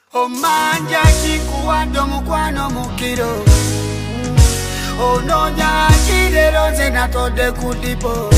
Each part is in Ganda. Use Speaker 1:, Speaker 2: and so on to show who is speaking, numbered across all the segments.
Speaker 1: Omanja chikuwado mukwano mukiro Ononya chidero zena tode kudipo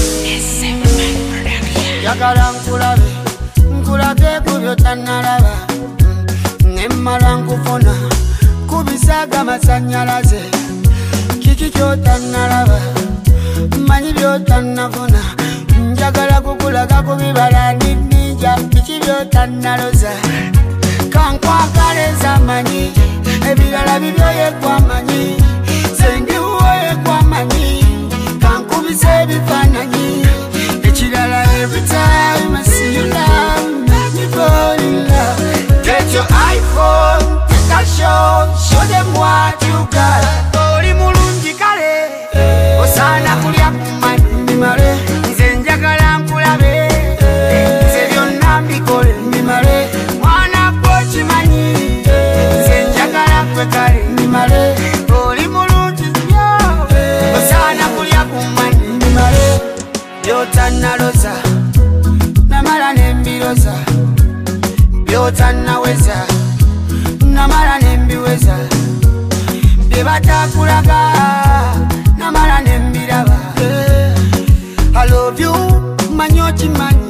Speaker 1: Yagala nkulabe Nkulage kubyo tanalaba Nemala nkufuna Kubisaga masanyalaze Kiki kyo tanalaba Manyi byo tanafuna Njagala kukulaga kubibala ninja Kiki byo tanaloza Kankwagala zamanyi Ebirala bibyoye kwamanyi Sendi uwoye kwamanyi Kankubise ebifananyi Ekirala every time I see you now Make me fall in love Get your iPhone, take a shot Show them what you got Oli mulungi kale Osana kulya kumani mimale Nze njagala nkulabe Nze byonna mbikole mimale Chimanyi, nze njagala kwe kale nimale oli mulungi nnyo osaana kulya kumani nimale byotannaloza namala nembiroza byotannaweza namala nembiweza bye batakulaga namala nembiraba I love you manyi okimanyi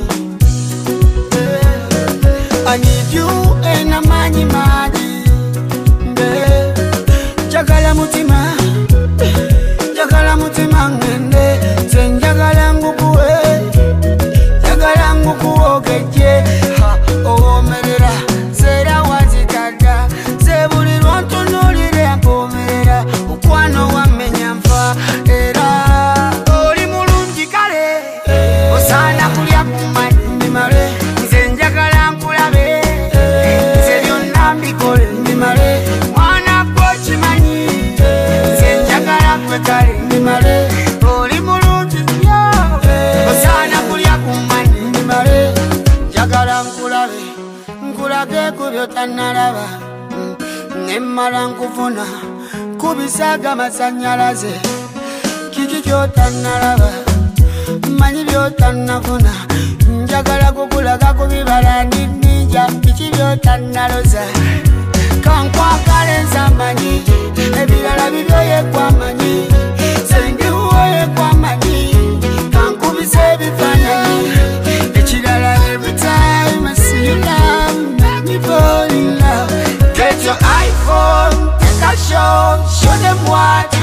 Speaker 1: I need you ena manyi maji Jagala mutima ngende Zenjagala ngukuwe Jagala ngukuwogeje Owomerera Zera wazitata Zebuli lwantunulire Akomerera Ukwano wamenya mfa Era Oli mulungi kale Osana kulya kumani nimale Zenjagala nkulabe Nze byonna mbikole nimale Mwana gwokimanyi Nze njagala kwe kale nimale Oli mulungi nnyo Osaana kulya kumani nimale Njagala nkulabe Nkulage ku byotannalaba Nemmala nkufuna Kubisaga masanyalaze Kiki kyotannalaba Manyi byotannafuna Njagala kukulaga kubibala ninja Kiki byotannaloza Kankwagala enzamanyi Ebirala bibyoye kwamanyi Sendi uwoye kwamanyi Kankubise ebifananyi Ekirala every time I see you now Make me fall in love Get your iPhone, take a shot Show them what